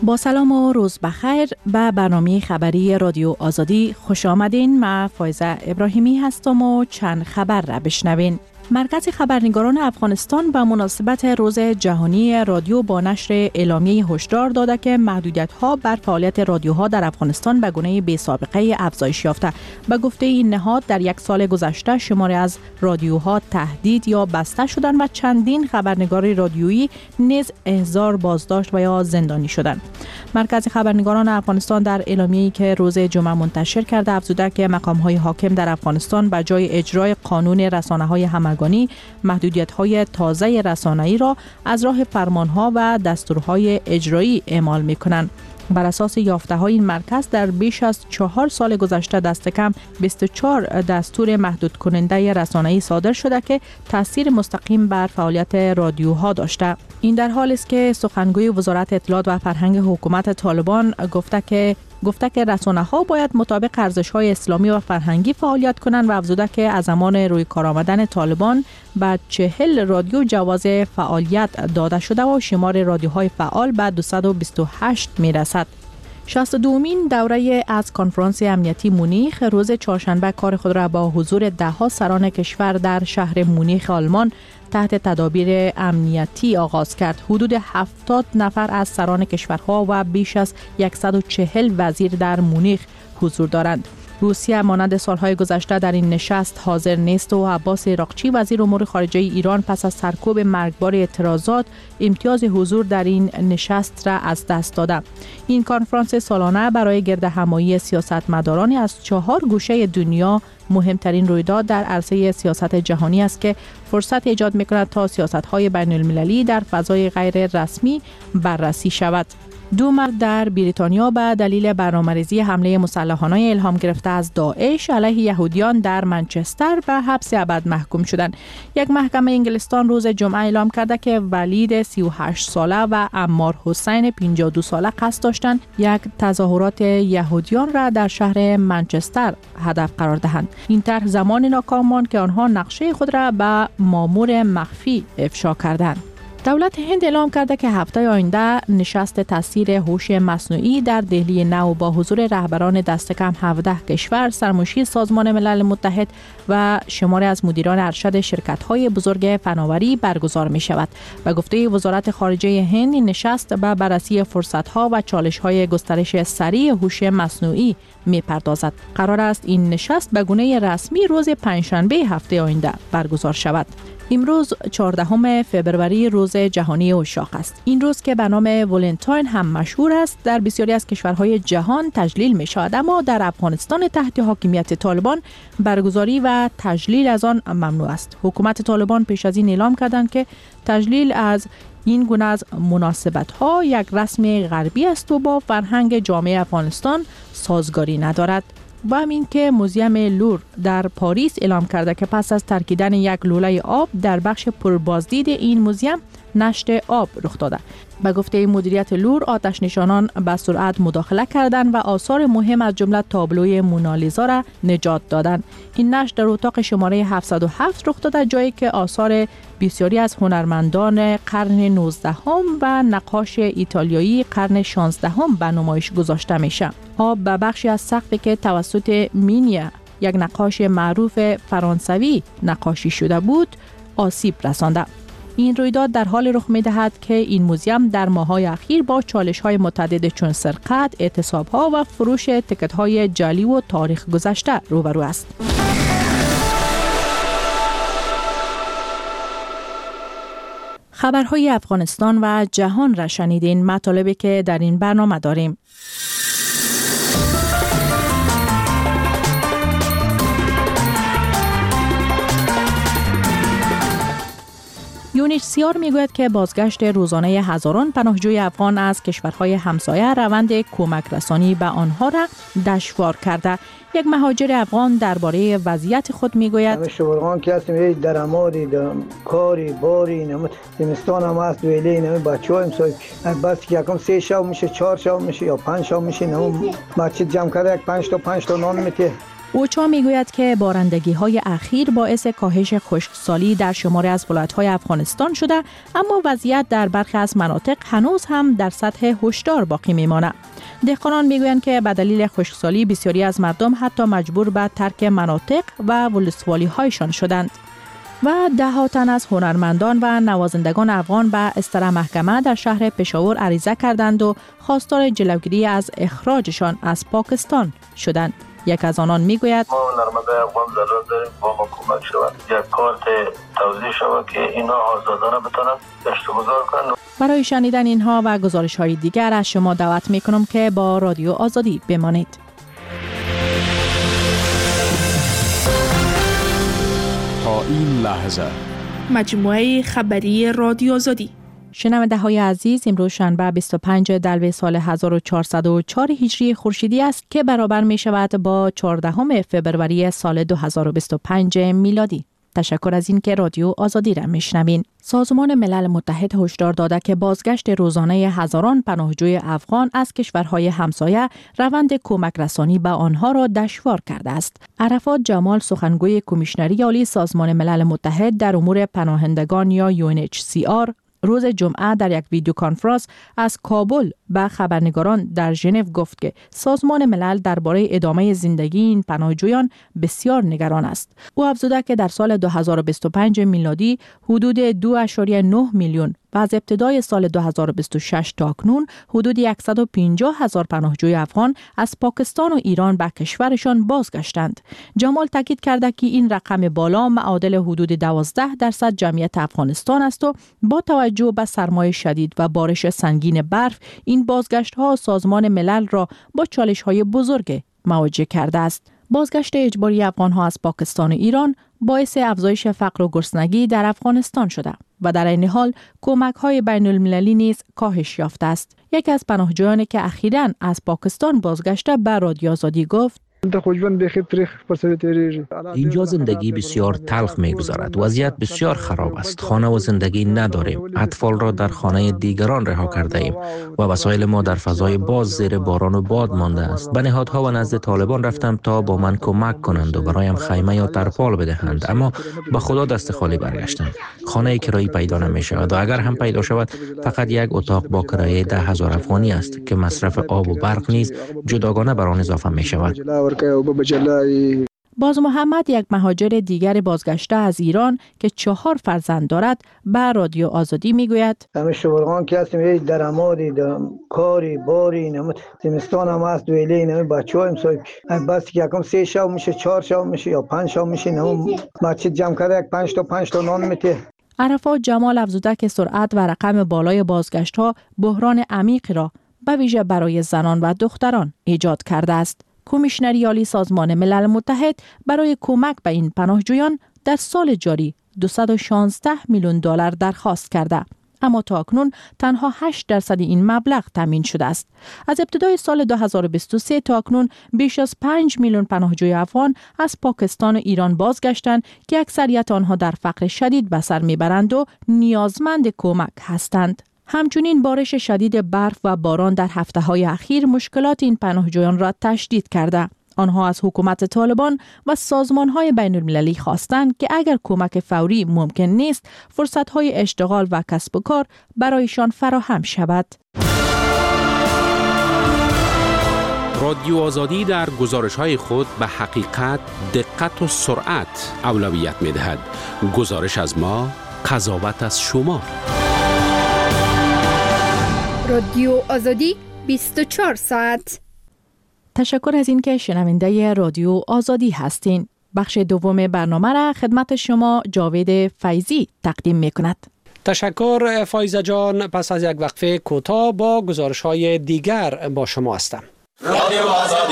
با سلام و روز بخیر به برنامه خبری رادیو آزادی خوش آمدین. من فایزه ابراهیمی هستم و چند خبر را بشنوین. مرکز خبرنگاران افغانستان به مناسبت روز جهانی رادیو با نشر اعلامیه هشدار داده که محدودیت‌ها بر فعالیت رادیوها در افغانستان به گونه بی‌سابقه افزایش یافته. به گفته این نهاد در یک سال گذشته شماری از رادیوها تهدید یا بسته شدند و چندین خبرنگار رادیویی نیز احضار، بازداشت و یا زندانی شدند. مرکز خبرنگاران افغانستان در اعلامیه‌ای که روز جمعه منتشر کرده افزوده که مقام‌های حاکم در افغانستان به جای اجرای قانون رسانه‌های همگانی محدودیت‌های تازه رسانه‌ای را از راه فرمان‌ها و دستورهای اجرایی اعمال می‌کنند. بر اساس یافته‌های این مرکز در بیش از 4 سال گذشته دست کم 24 دستور محدود کننده رسانه‌ای صادر شده که تاثیر مستقیم بر فعالیت رادیوها داشته. این در حالی است که سخنگوی وزارت اطلاعات و فرهنگ حکومت طالبان گفته که رسانه‌ها باید مطابق ارزش‌های اسلامی و فرهنگی فعالیت کنند و افزوده که از زمان روی کار آمدن طالبان به 40 رادیو جواز فعالیت داده شده و شمار رادیوهای فعال به 228 میرسد. 62مین دوره از کنفرانس امنیتی مونیخ روز چهارشنبه کار خود را با حضور ده‌ها سران کشور در شهر مونیخ آلمان تحت تدابیر امنیتی آغاز کرد. حدود 70 نفر از سران کشورها و بیش از 140 وزیر در مونیخ حضور دارند. روسیه مانند سالهای گذشته در این نشست حاضر نیست و عباس عراقچی وزیر امور خارجه ایران پس از سرکوب مرگبار اعتراضات امتیاز حضور در این نشست را از دست داده. این کنفرانس سالانه برای گردهمایی سیاستمداران از 4 گوشه دنیا مهمترین رویداد در عرصه سیاست جهانی است که فرصت ایجاد می‌کند تا سیاست‌های بین‌المللی در فضای غیر رسمی بررسی شود. 2 مرد در بریتانیا به دلیل برنامه‌ریزی حمله مسلحانه الهام گرفته از داعش علیه یهودیان در منچستر به حبس ابد محکوم شدند. یک محکمه انگلستان روز جمعه اعلام کرده که ولید 38 ساله و عمار حسین 52 ساله قصد داشتند یک تظاهرات یهودیان را در شهر منچستر هدف قرار دهند. این طرح زمان ناکام ماند که آنها نقشه خود را به مامور مخفی افشا کردند. دولت هند اعلام کرده که هفته آینده نشست تاثیر هوش مصنوعی در دهلی نو با حضور رهبران دست کم 17 کشور، سرمشی سازمان ملل متحد و شماری از مدیران ارشد شرکت‌های بزرگ فناوری برگزار می شود. به گفته وزارت خارجه هند این نشست به بررسی فرصت‌ها و چالش‌های گسترش سریع هوش مصنوعی می پردازد. قرار است این نشست به گونه رسمی روز پنجشنبه هفته آینده برگزار شود. امروز 14 فوریه روز جهانی عشاق است. این روز که به نام ولنتاین هم مشهور است در بسیاری از کشورهای جهان تجلیل می شود، اما در افغانستان تحت حاکمیت طالبان برگزاری و تجلیل از آن ممنوع است. حکومت طالبان پیش از این اعلام کردند که تجلیل از این گونه از مناسبت‌ها یک رسم غربی است و با فرهنگ جامعه افغانستان سازگاری ندارد. و همین که موزیم لور در پاریس اعلام کرده که پس از ترکیدن یک لوله آب در بخش پربازدید این موزیم نشت آب رخ داده. به گفته مدیریت لور آتش نشانان به سرعت مداخله کردند و آثار مهم از جمله تابلوی مونالیزا را نجات دادند. این نشت در اتاق شماره 707 رخ داده، جایی که آثار بسیاری از هنرمندان قرن 19 و نقاش ایتالیایی قرن 16 به نمایش گذاشته میشه. آب به بخشی از سقفی که توسط مینیا، یک نقاش معروف فرانسوی نقاشی شده بود، آسیب رسانده. این رویداد در حال رخ می‌دهد که این موزیم در ماه‌های اخیر با چالش‌های متعدد چون سرقت، اعتصاب‌ها و فروش تکت‌های جعلی و تاریخ گذشته روبرو است. خبرهای افغانستان و جهان را شنیدین. مطالبی که در این برنامه داریم: یونیسیار میگوید که بازگشت روزانه هزاران پناهجوی افغان از کشورهای همسایه روند کمک رسانی به آنها را دشوار کرده. یک مهاجر افغان درباره وضعیت خود میگوید: شورغان که هستیم درآمدی کاری باری زمستان هم هست ویلی اینم بچه‌ها امسال بس که یکم 3 شب میشه 4 شب میشه یا 5 شب میشه نمو مسجد جمع کرده 5 تا نان میته اوچا میگوید که بارندگی‌های اخیر باعث کاهش خشکسالی در شماری از ولایت‌های افغانستان شده، اما وضعیت در برخی از مناطق هنوز هم در سطح هشدار باقی میماند. دهقانان میگویند که به دلیل خشکسالی بسیاری از مردم حتی مجبور به ترک مناطق و ولسوالی‌هایشان شدند. و ده تن از هنرمندان و نوازندگان افغان به استر محکمه در شهر پشاور عریضه کردند و خواستار جلوگیری از اخراجشان از پاکستان شدند. یک از آنان میگوید ما هنرمندان افغان ضرورت داریم با ما کمک شود، یک کارت توضیح شود که اینا آزادانه بتونن گشت و گذار کنند. برای شنیدن اینها و گزارش‌های دیگر از شما دعوت میکنم که با رادیو آزادی بمانید. تا این لحظه مجموعه خبری رادیو آزادی. شنونده های عزیز، امروز شنبه 25 دلو سال 1404 هجری خورشیدی است که برابر می شود با 14 فوریه سال 2025 میلادی. تشکر از این که رادیو آزادی را میشنوین. سازمان ملل متحد هشدار داده که بازگشت روزانه هزاران پناهجوی افغان از کشورهای همسایه روند کمک رسانی به آنها را دشوار کرده است. عرفات جمال، سخنگوی کمیشنری عالی سازمان ملل متحد در امور پناهندگان یا UNHCR، روز جمعه در یک ویدیو کنفرانس از کابل به خبرنگاران در ژنو گفت که سازمان ملل درباره ادامه زندگی این پناهجویان بسیار نگران است. او افزوده که در سال 2025 میلادی حدود 2.9 میلیون و از ابتدای سال 2026 تا اکنون حدود 150,000 پناهجوی افغان از پاکستان و ایران به کشورشان بازگشتند. جمال تاکید کرده که این رقم بالا معادل حدود 12% جمعیت افغانستان است و با توجه به سرمای شدید و بارش سنگین برف، این بازگشت‌ها سازمان ملل را با چالش‌های بزرگ مواجه کرده است. بازگشت اجباری افغان‌ها از پاکستان و ایران باعث افزایش فقر و گرسنگی در افغانستان شده و در این حال کمک‌های بین‌المللی نیز کاهش یافته است. یکی از پناهجویانی که اخیراً از پاکستان بازگشته به رادیو آزادی گفت: اینجا زندگی بسیار تلخ می‌گذرد. وضعیت بسیار خراب است. خانه و زندگی نداریم. اطفال را در خانه دیگران رها کرده ایم و وسایل ما در فضای باز زیر باران و باد مانده است. به نهادها و نزد طالبان رفتم تا با من کمک کنند و برایم خیمه یا ترپال بدهند، اما به خدا دست خالی برگشتم. خانه کرایی پیدا نمی‌شود و اگر هم پیدا شود فقط یک اتاق با کرایه 10,000 افغانی است که مصرف آب و برق نیز جداگانه بر آن اضافه می‌شود. باز محمد، یک مهاجر دیگر بازگشته از ایران که 4 فرزند دارد، به رادیو آزادی میگوید: همه شورغان که هستیم درآمدی کاری باری زمستان هم هست ویله این بچه‌ها امسال بس که یکم 3 شب میشه 4 شب میشه یا 5 شب میشه بچه جمع کرده یک 5 تا نان میته. عرفات جمال افزوده که سرعت و رقم بالای بازگشت‌ها بحران عمیق را به ویژه برای زنان و دختران ایجاد کرده است. کمیشنری عالی سازمان ملل متحد برای کمک به این پناهجویان در سال جاری 216 میلیون دلار درخواست کرده، اما تا اکنون تنها 8% این مبلغ تامین شده است. از ابتدای سال 2023 تا اکنون بیش از 5 میلیون پناهجوی افغان از پاکستان و ایران بازگشتند که اکثریت آنها در فقر شدید به سر میبرند و نیازمند کمک هستند. همچنین بارش شدید برف و باران در هفته‌های اخیر مشکلات این پناهجویان را تشدید کرده. آنها از حکومت طالبان و سازمان‌های بین‌المللی خواستند که اگر کمک فوری ممکن نیست، فرصت‌های اشتغال و کسب و کار برایشان فراهم شود. رادیو آزادی در گزارش‌های خود به حقیقت، دقت و سرعت اولویت می‌دهد. گزارش از ما، قضاوت از شما. رادیو آزادی 24 ساعت. تشکر از این که شنونده رادیو آزادی هستین. بخش دوم برنامه را خدمت شما جاوید فیضی تقدیم می کند. تشکر فایزه جان. پس از یک وقفه کوتاه با گزارش‌های دیگر با شما هستم. رادیو آزادی.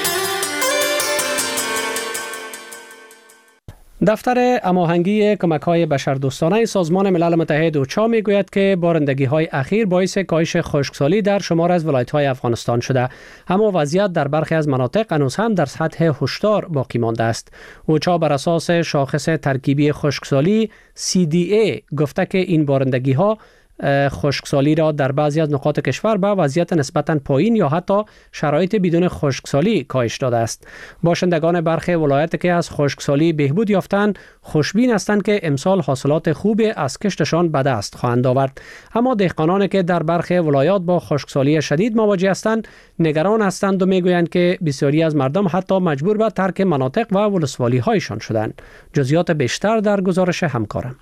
دفتر هماهنگی کمک‌های بشردوستانه سازمان ملل متحد اوچا میگوید که بارندگی‌های اخیر باعث کاهش خشکسالی در شمار از ولایت‌های افغانستان شده، اما وضعیت در برخی از مناطق هنوز هم در سطح هشدار باقی مانده است. اوچا بر اساس شاخص ترکیبی خشکسالی CDA گفته که این بارندگی‌ها خشکسالی را در بعضی از نقاط کشور به وضعیت نسبتاً پایین یا حتی شرایط بدون خشکسالی کاهش داده است. باشندگان برخی ولایت که از خشکسالی بهبود یافتند خوشبین هستند که امسال حاصلات خوب از کشتشان به دست خواهند آورد. اما دهقانانی که در برخی ولایات با خشکسالی شدید مواجه هستند نگران هستند و میگویند که بسیاری از مردم حتی مجبور به ترک مناطق و ولسوالی هایشان شدند. جزئیات بیشتر در گزارش همکارم.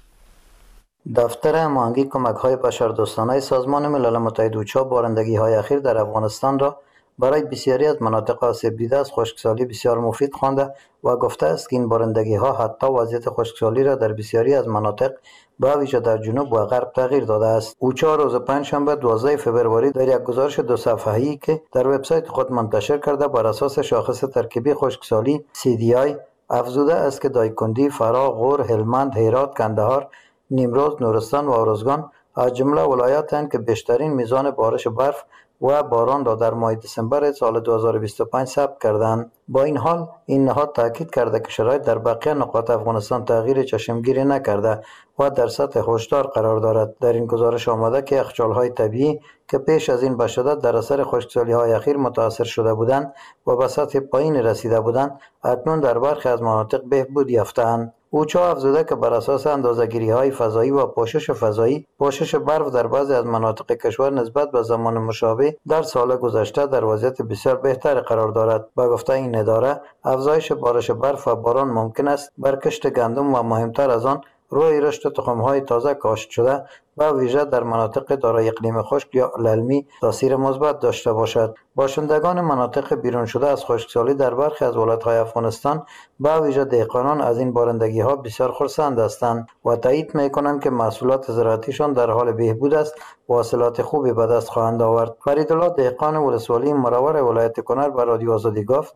دفتر هماهنگی کمک‌های بشردوستانه سازمان ملل متحد اوچا بارندگی‌های اخیر در افغانستان را برای بسیاری از مناطق آسیب دیده از خشکسالی بسیار مفید خوانده و گفته است که این بارندگی‌ها حتی وضعیت خشکسالی را در بسیاری از مناطق به ویژه در جنوب و غرب تغییر داده است. اوچا روز پنجشنبه 12 فوریه در یک گزارش 2 صفحه‌ای که در وبسایت خود منتشر کرده بر اساس شاخص ترکیبی خشکسالی CDI افزوده است که دایکندی، فرا، غور، هلمند، هرات، کندهار، نیمروز، نورستان و اروزگان از جمله ولایاتند که بیشترین میزان بارش برف و باران را در ماه دسامبر سال 2025 ثبت کردند. با این حال این نهاد تاکید کرده که شرایط در بقیه نقاط افغانستان تغییر چشمگیری نکرده و در سطح هشدار قرار دارد. در این گزارش آمده که یخچال‌های طبیعی که پیش از این به شدت در اثر خشکسالی‌های اخیر متاثر شده بودند و به سطح پایین رسیده بودند اکنون در برخی از مناطق بهبود یافته‌اند. اوچا افزوده که بر اساس اندازه‌گیری‌های فضایی و پوشش فضایی، پوشش برف در بعضی از مناطق کشور نسبت به زمان مشابه در سال گذشته در وضعیت بسیار بهتر قرار دارد. با گفته این اداره، افزایش بارش برف و باران ممکن است بر کشت گندم و مهمتر از آن روی رشد تخم‌های تازه کاشت شده و ویژه در مناطق دارای اقلیم خشک یا للمی تاثیر مثبت داشته باشد. باشندگان مناطق بیرون شده از خشکسالی در برخی از ولایت‌های افغانستان به ویژه دهقانان از این بارندگی‌ها بسیار خرسند هستند و تایید می‌کنند که محصولات زراعتیشان در حال بهبود است و حاصلات خوبی به دست خواهند آورد. فریدالله دهقان ولسوالی مرور ولایت کنر به رادیو آزادی گفت: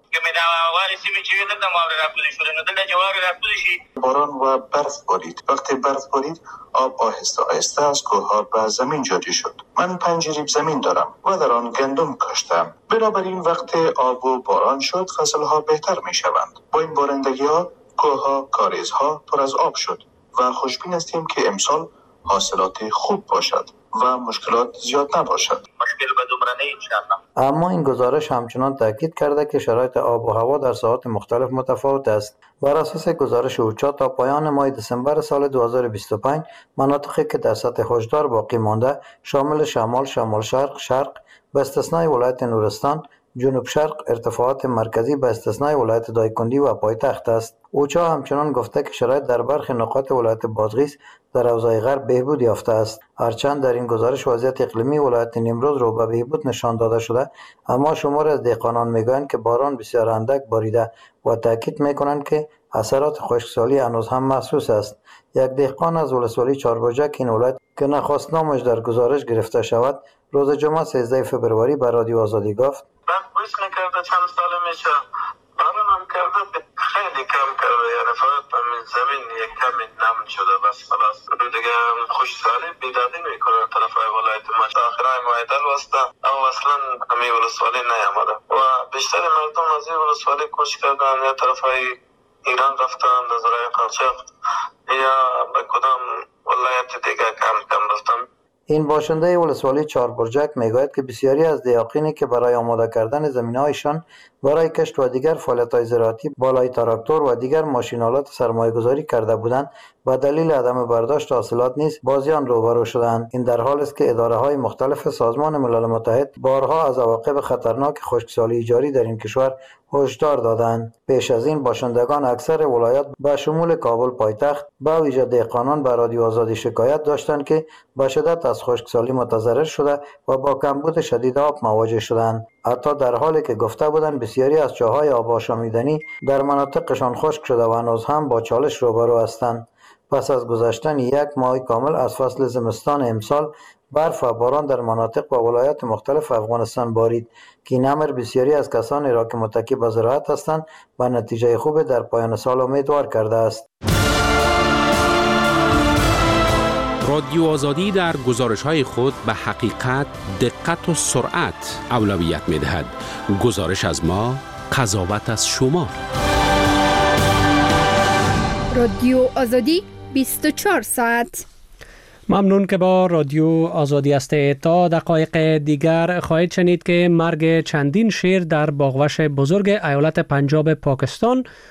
باران و برف بارید. وقتی برف بارید آب آهسته آهسته از کوه‌ها به زمین جاری شد. من 5 ریب زمین دارم و در آن گندم کاشتم. بنابراین وقتی آب و باران شد فصل‌ها بهتر می‌شوند. با این بارندگی‌ها کوه‌ها، کاریزها پر از آب شد و خوشبین هستیم که امسال حاصلات خوب باشد و مشکلات زیاد نباشد. مشکل به دومرانه انشاءالله. اما این گزارش همچنان تاکید کرده که شرایط آب و هوا در ساحات مختلف متفاوت است. بر اساس گزارش اوچا تا پایان ماه دسامبر سال 2025 مناطقی که در سطح هشدار باقی مانده شامل شمال، شمال شرق به استثنای ولایت نورستان، جنوب شرق، ارتفاعات مرکزی به استثنای ولایت دایکندی و پایتخت است. اوچا همچنان گفته که شرایط در برخی نقاط ولایت بادغیس در حوزه غرب بهبود یافته است. هرچند در این گزارش وضعیت اقلیمی ولایت نیمروز رو به بهبود نشان داده شده، اما شمار از دهقانان میگویند که باران بسیار اندک باریده و تاکید میکنند که اثرات خشکسالی هنوز هم محسوس است. یک دهقان از ولسوالی چاربرجک این ولایت که نخواست نامش در گزارش گرفته شود، روز جمعه 13 فوریه به رادیو آزادی گفت: من گوش نکرده چند سال میشه باران هم کرده خیلی کم کرده، یعنی فقط زمین یک کمی نم شده بس خلاص دیگه. خشکسالی بیدادی میکنه طرف ولایت ما آخرای مایدل وسته او اصلا همی ولسوالی نیامده و بیشتر مردم از این ولسوالی کوچ کردن یا طرف ایران رفتن از رای قاچاق یا به کدام ولایت دیگه کم رفتن. این باشنده ولسوالی چاربرجک میگوید که بسیاری از دیاقینی که برای آماده کردن زمینهایشان برای کشت و دیگر فعالیت‌های زراعتی بالای تراکتور و دیگر ماشین‌آلات سرمایه‌گذاری کرده بودند و دلیل عدم برداشت حاصلات نیز با زیان روبرو شدند. این در حالی است که اداره‌های مختلف سازمان ملل متحد بارها از عواقب خطرناک خشکسالی جاری در این کشور هشدار دادند. پیش از این باشندگان اکثر ولایات به شمول کابل پایتخت با ویژه دهقانان به رادیو آزادی شکایت داشتند که به شدت از خشکسالی متضرر شده و با کمبود شدید آب مواجه شدند. حتی در حالی که گفته بودند بسیاری از چاهای آب آشامیدنی در مناطقشان خشک شده و هنوز هم با چالش روبرو هستند. پس از گذشتن یک ماه کامل از فصل زمستان امسال برف و باران در مناطق و ولایات مختلف افغانستان بارید که این امر بسیاری از کسانی را که متکی به زراعت هستند به نتیجه خوب در پایان سال امیدوار کرده است. رادیو آزادی در گزارش‌های خود به حقیقت، دقت و سرعت اولویت می‌دهد. گزارش از ما، قضاوت از شما. رادیو آزادی 24 ساعت. ممنون که با رادیو آزادی هستید. تا دقایق دیگر خواهید شنید که مرگ چندین شیر در باغوش بزرگ ایالت پنجاب پاکستان